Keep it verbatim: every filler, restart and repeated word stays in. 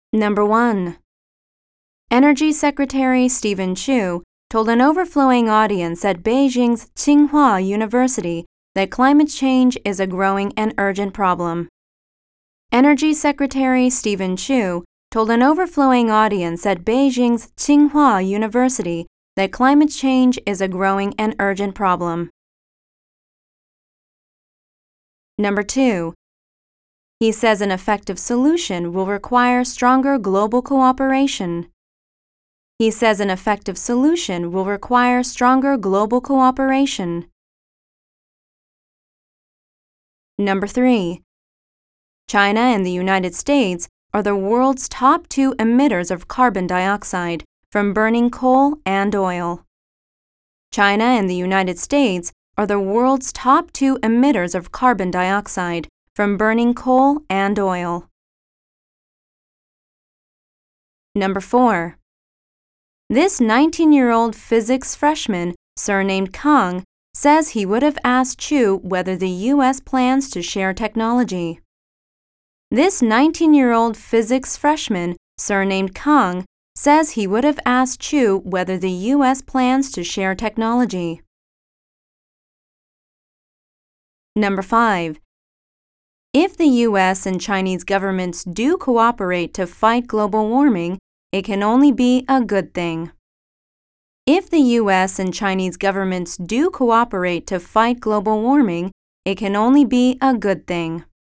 Number one. Energy Secretary Stephen Chu told an overflowing audience at Beijing's Tsinghua University that climate change is a growing and urgent problem. Energy Secretary Stephen Chu told an overflowing audience at Beijing's Tsinghua University that climate change is a growing and urgent problem. Number two. He says an effective solution will require stronger global cooperation. He says an effective solution will require stronger global cooperation. Number three. China and the United States are the world's top two emitters of carbon dioxide from burning coal and oil. China and the United States are the world's top two emitters of carbon dioxide from burning coal and oil. Number four. This nineteen-year-old physics freshman, surnamed Kang, says he would have asked Chu whether the U S plans to share technology. This nineteen-year-old physics freshman, surnamed Kang, says he would have asked Chu whether the U S plans to share technology. Number five. If the U S and Chinese governments do cooperate to fight global warming, it can only be a good thing. If the U S and Chinese governments do cooperate to fight global warming, it can only be a good thing.